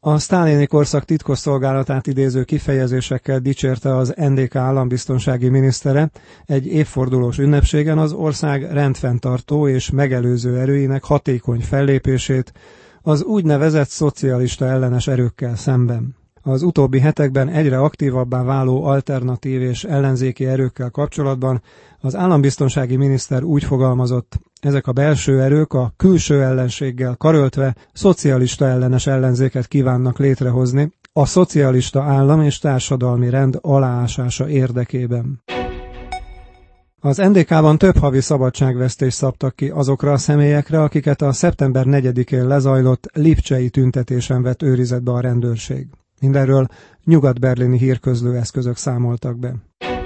A sztálini korszak titkosszolgálatát idéző kifejezésekkel dicsérte az NDK állambiztonsági minisztere egy évfordulós ünnepségen az ország rendfenntartó és megelőző erőinek hatékony fellépését az úgynevezett szocialista ellenes erőkkel szemben. Az utóbbi hetekben egyre aktívabbá váló alternatív és ellenzéki erőkkel kapcsolatban az állambiztonsági miniszter úgy fogalmazott, ezek a belső erők a külső ellenséggel karöltve szocialista ellenes ellenzéket kívánnak létrehozni a szocialista állam és társadalmi rend aláásása érdekében. Az NDK-ban több havi szabadságvesztést szabtak ki azokra a személyekre, akiket a szeptember 4-én lezajlott lipcsei tüntetésen vett őrizetbe a rendőrség. Mindenről nyugat-berlini hírközlő eszközök számoltak be.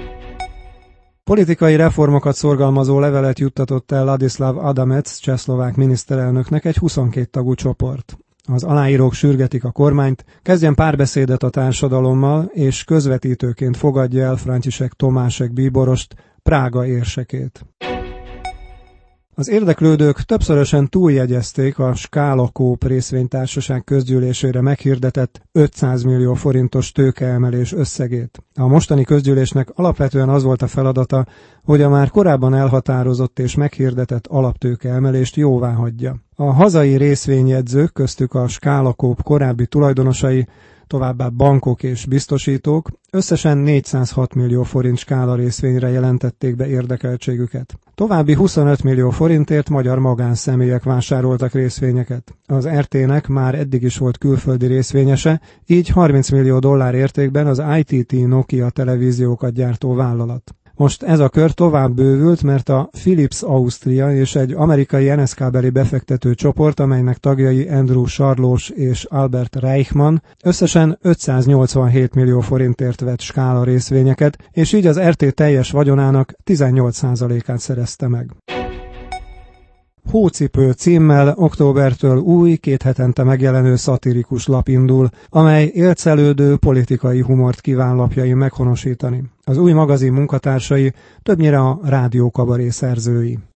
Politikai reformokat szorgalmazó levelet juttatott el Ladislav Adamec csehszlovák miniszterelnöknek egy 22 tagú csoport. Az aláírók sürgetik a kormányt, kezdjen párbeszédet a társadalommal, és közvetítőként fogadja el František Tomášek bíborost, Prága érsekét. Az érdeklődők többszörösen túljegyezték a Skála Coop részvénytársaság közgyűlésére meghirdetett 500 millió forintos tőkeemelés összegét. A mostani közgyűlésnek alapvetően az volt a feladata, hogy a már korábban elhatározott és meghirdetett alaptőkeemelést jóváhagyja. A hazai részvényjegyzők, köztük a Skála Coop korábbi tulajdonosai, továbbá bankok és biztosítók összesen 406 millió forint Skála részvényre jelentették be érdekeltségüket. További 25 millió forintért magyar magánszemélyek vásároltak részvényeket. Az RT-nek már eddig is volt külföldi részvényese, így 30 millió dollár értékben az ITT Nokia televíziókat gyártó vállalat. Most ez a kör tovább bővült, mert a Philips Ausztria és egy amerikai NSK-beli befektető csoport, amelynek tagjai Andrew Sarlós és Albert Reichmann összesen 587 millió forintért vett Skála részvényeket, és így az RT teljes vagyonának 18%-át szerezte meg. Hócipő címmel októbertől új, 2 hetente megjelenő szatirikus lap indul, amely élcelődő politikai humort kíván lapjain meghonosítani. Az új magazin munkatársai többnyire a rádiókabaré szerzői.